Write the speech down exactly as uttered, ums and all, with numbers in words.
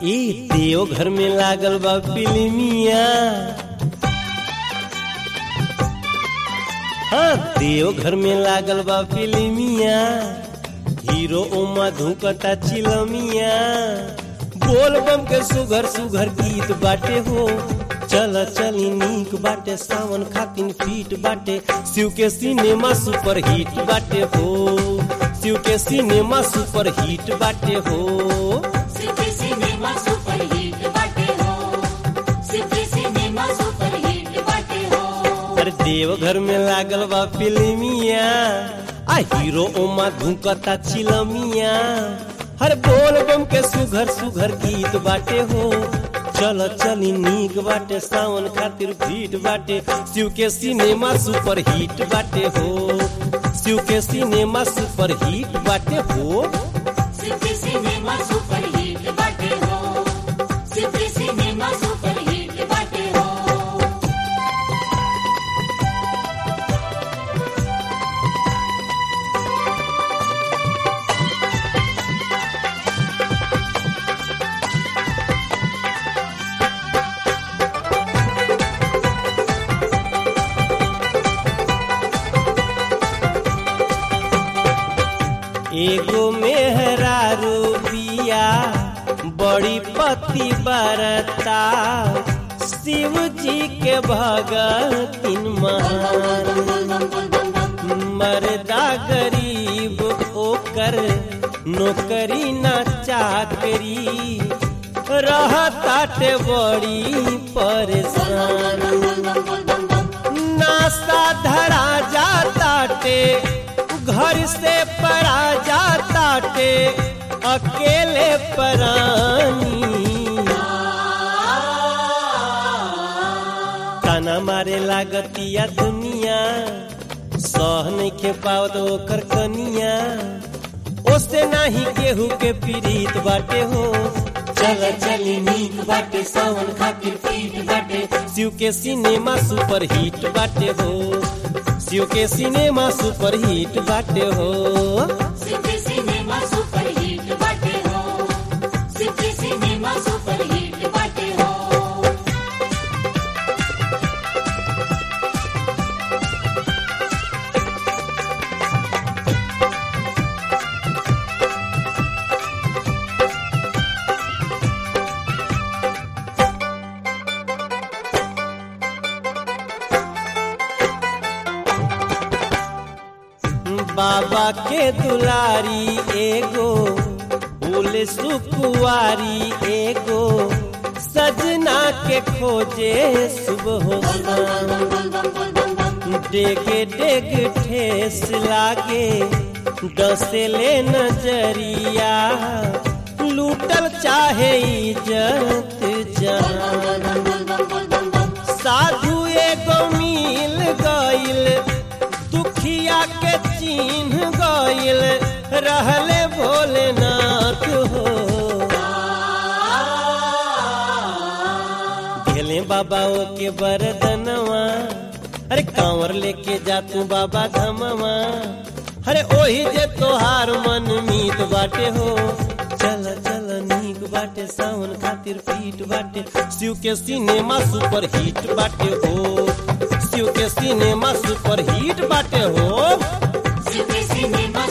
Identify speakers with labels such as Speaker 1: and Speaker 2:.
Speaker 1: ई देव घर में लागल बा फिल्मिया। हाँ, देव घर में लागल बा फिल्मिया। हीरो ओमा धुकता चिलमिया। बोल बम के सुघर सुघर गीत बाटे हो। चल चली नीक बाटे सावन खातिन फीट बाटे। शिव के सिनेमा सुपर हिट बाटे हो। शिव के सिनेमा सुपर हिट बाटे हो।
Speaker 2: शिव के सिनेमा सुपर हिट बाटे हो। शिव के सिनेमा सुपर हिट बाटे हो।
Speaker 1: अरे देव घर में लागल बा फिल्मिया। आ हीरो ओमा धुकता चिलमिया। हर बोल बम के सुघर सुघर गीत बाटे हो। चल चली नीक बाटे सावन खातिर भीट बाटे। शिव के सिनेमा सुपर हिट बाटे हो। शिव के सिनेमा सुपर हिट बाटे हो।
Speaker 2: शिव के सिनेमा सुपर हिट बाटे हो। शिव के सिनेमा सुपर हिट बाटे हो।
Speaker 1: एगो मेहरारू बिया बड़ी पति बरता। शिव जी के भगतिन महान। मर्दा गरीब ओकर नौकरी न चाकरी। रहताटे बड़ी परेशान। नासा धरा जाताटे घर से परा जाताटे अकेले परानी। ताना मारे लागतिया दुनिया। सह नहीं के पावत ओकर कनिया। ओसे नाही केहू के पीड़ित बाटे हो। चल चली नीक बाटे सावन खातिर फीट बाटे। शिव के सिनेमा सुपर हिट बाटे हो। शिव के सिनेमा सुपर हिट बाटे हो।
Speaker 2: शिव के सिनेमा सुपर हिट बाटे हो। शिव के सिनेमा सुपर हिट बाटे हो।
Speaker 1: बाबा के दुलारी एगो बोले सुकुआरी एगो। सजना के खोजे सुबह हो शाम। डेगे डेग ठेस लागे डसेले नजरिया। लूटल चाहे इज्जत जान। साधु एगो मिल गइल दुखिया के चिन्ह गइल। रहले भोलेनाथ हो। गेले बाबा ओ के बरदनवा। अरे कांवर लेके जा तू बाबा धमवा। अरे ओही जे तोहार मन मीत बाटे हो। चल चल नीक बाटे सावन खातिर फीट बाटे। शिव के सिनेमा सुपर हिट बाटे हो। शिव के सिनेमा सुपर हिट बाटे हो।
Speaker 2: शिव के सिनेमा